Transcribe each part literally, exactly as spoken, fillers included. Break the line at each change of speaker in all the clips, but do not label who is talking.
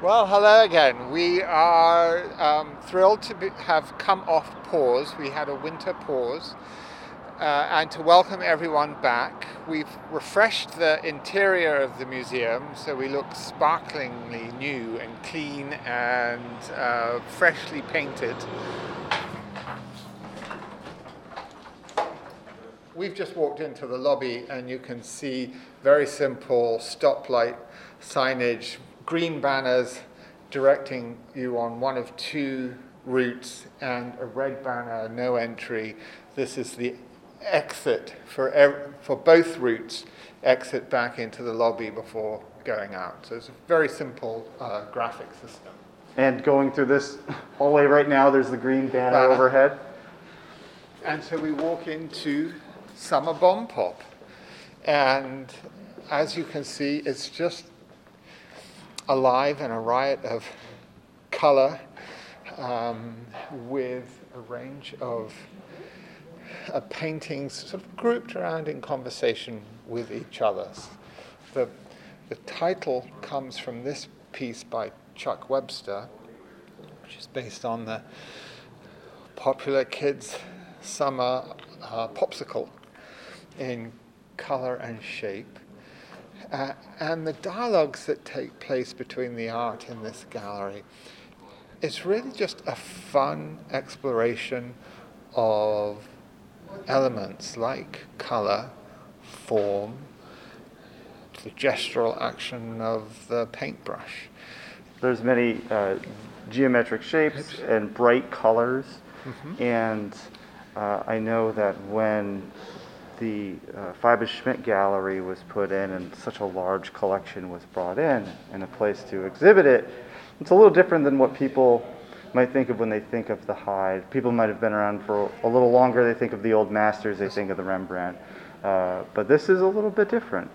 Well, hello again. We are um, thrilled to be, have come off pause. We had a winter pause, uh, and to welcome everyone back. We've refreshed the interior of the museum, so we look sparklingly new and clean and uh, freshly painted. We've just walked into the lobby, and you can see very simple stoplight signage, green banners directing you on one of two routes, and a red banner, no entry. This is the exit for ev- for both routes, exit back into the lobby before going out. So it's a very simple uh, graphic system.
And going through this hallway right now, there's the green banner,
Banner.
overhead.
And so we walk into Summer Bomb Pop. And as you can see, it's just alive and a riot of color, um, with a range of uh, paintings sort of grouped around in conversation with each other. The, the title comes from this piece by Chuck Webster, which is based on the popular kids' summer uh, popsicle in color and shape. Uh, and the dialogues that take place between the art in this gallery, it's really just a fun exploration of elements like color, form, the gestural action of the paintbrush.
There's many uh, geometric shapes and bright colors.
Mm-hmm.
And uh, I know that when the uh, Phoebus Schmidt Gallery was put in and such a large collection was brought in and a place to exhibit it, it's a little different than what people might think of when they think of the Hyde. People might have been around for a little longer. They think of the old masters. They think of the Rembrandt. Uh, but this is a little bit different.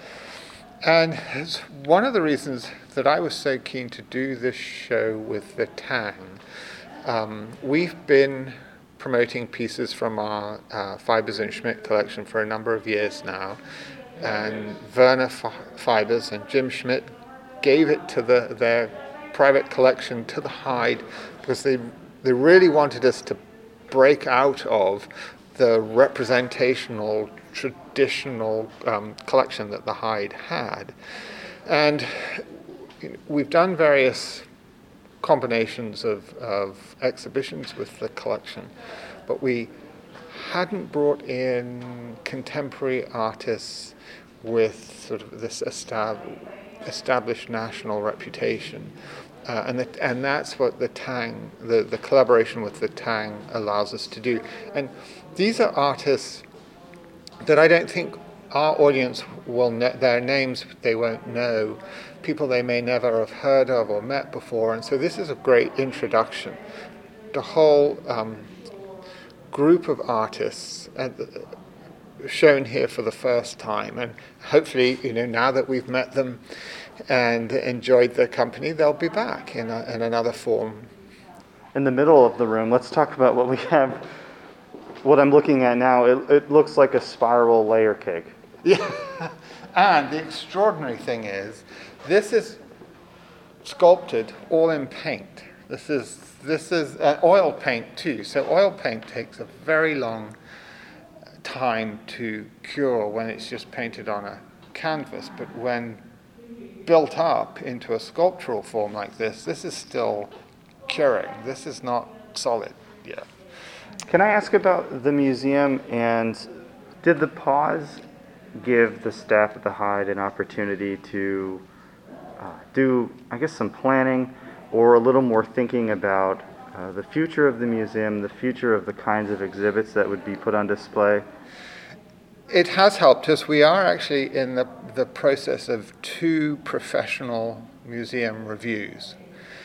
And it's one of the reasons that I was so keen to do this show with the Tang. Um, we've been promoting pieces from our uh, Fibers and Schmidt collection for a number of years now, and Werner Fibers and Jim Schmidt gave it to the, their private collection to the Hyde because they they really wanted us to break out of the representational, traditional um, collection that the Hyde had. And we've done various combinations of, of exhibitions with the collection, but we hadn't brought in contemporary artists with sort of this estab- established national reputation. Uh, and the, and that's what the Tang, the, the collaboration with the Tang allows us to do. And these are artists that I don't think our audience will know, their names they won't know, people they may never have heard of or met before, and so this is a great introduction. The whole um, group of artists uh, shown here for the first time, and hopefully, you know, now that we've met them and enjoyed their company, they'll be back in, a, in another form.
In the middle of the room, let's talk about what we have. What I'm looking at now, it, it looks like a spiral layer cake.
Yeah, and the extraordinary thing is, this is sculpted all in paint. This is this is uh, oil paint too. So oil paint takes a very long time to cure when it's just painted on a canvas. But when built up into a sculptural form like this, this is still curing. This is not solid yet.
Can I ask about the museum, and did the pause give the staff at the Hyde an opportunity to uh, do, I guess, some planning or a little more thinking about uh, the future of the museum, the future of the kinds of exhibits that would be put on display?
It has helped us. We are actually in the, the process of two professional museum reviews.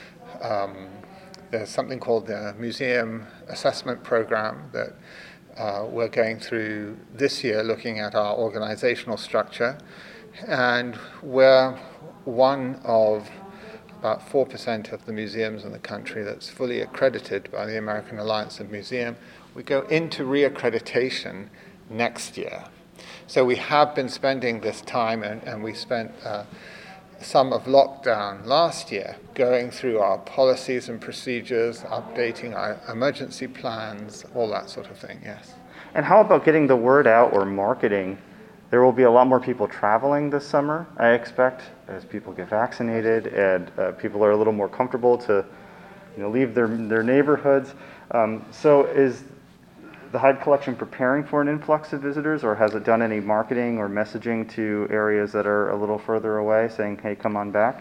Um, there's something called the Museum Assessment Program that Uh, we're going through this year, looking at our organizational structure, and we're one of about four percent of the museums in the country that's fully accredited by the American Alliance of Museum. We go into reaccreditation next year. So we have been spending this time, and, and we spent uh, some of lockdown last year, going through our policies and procedures, updating our emergency plans, all that sort of thing, yes.
And how about getting the word out or marketing? There will be a lot more people traveling this summer, I expect, as people get vaccinated and uh, people are a little more comfortable to, you know, leave their their neighborhoods. Um, so is the Hyde Collection preparing for an influx of visitors, or has it done any marketing or messaging to areas that are a little further away, saying, hey, come on back?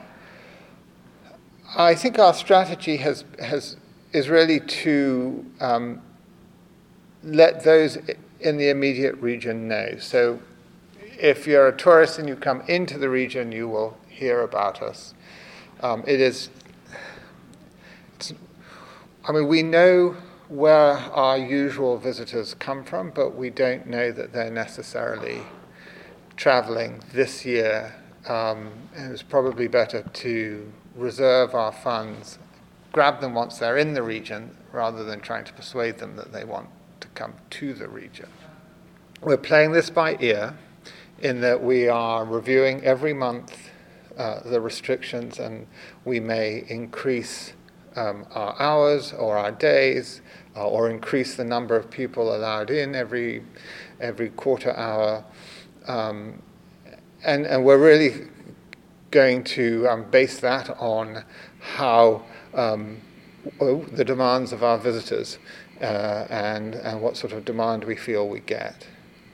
I think our strategy has has is really to um, let those in the immediate region know. So if you're a tourist and you come into the region, you will hear about us. Um, it is, it's, I mean, we know where our usual visitors come from, but we don't know that they're necessarily traveling this year. Um, and it's probably better to reserve our funds, grab them once they're in the region, rather than trying to persuade them that they want to come to the region. We're playing this by ear, in that we are reviewing every month uh, the restrictions, and we may increase um, our hours or our days, uh, or increase the number of people allowed in every every quarter hour. Um, and, and we're really going to um, base that on how um, the demands of our visitors uh, and, and what sort of demand we feel we get.